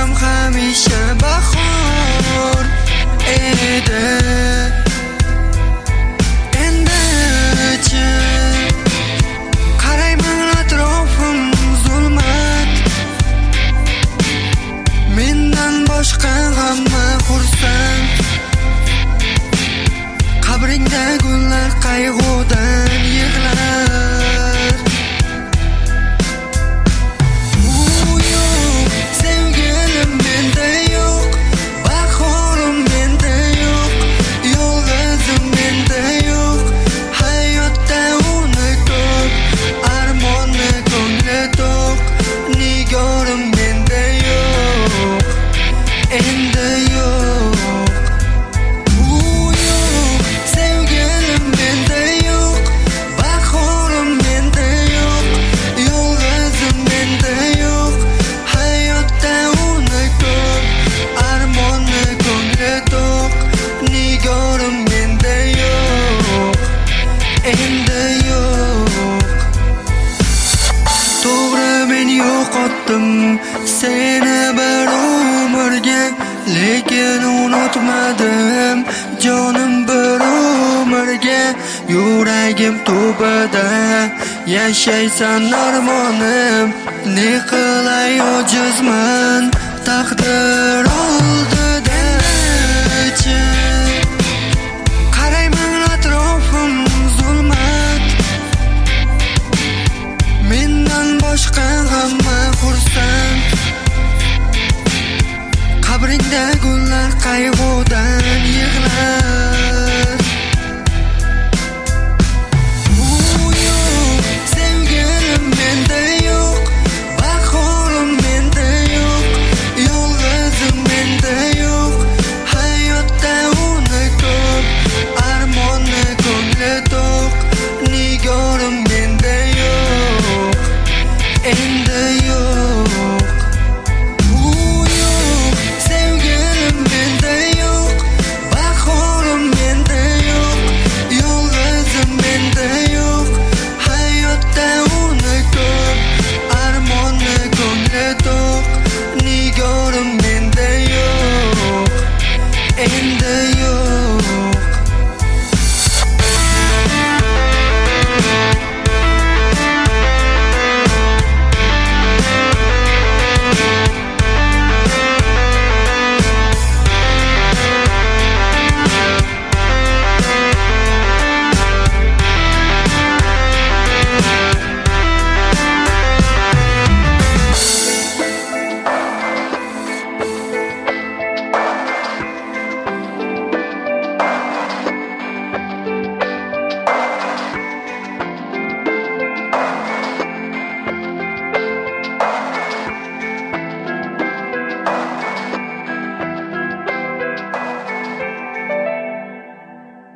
ham hamisha bahor edi. Endichi qarayman atrofim zulmat, mendan boshqa hamma xursand. Qabringda gullar qayg'udan yig'lar. U yo'q, sevgilim menda yo'q, bahorim menda yo'q, yolg'izim menda yo'q. Hayotda uni ko'p, armonni ko'ngli to'q, nigorim menda yo'q, endi yo'q. Yo'qotdim seni bir umrga, lekin unutmadim jonim bir umrga. Yuragim tubida yashaysan armonim, ne qilay ojizman taqdir oldida. Qarayman atrofim zulmat, mendan boshqa hamma xursand. Qabringda gullar qayg'udan yig'lar.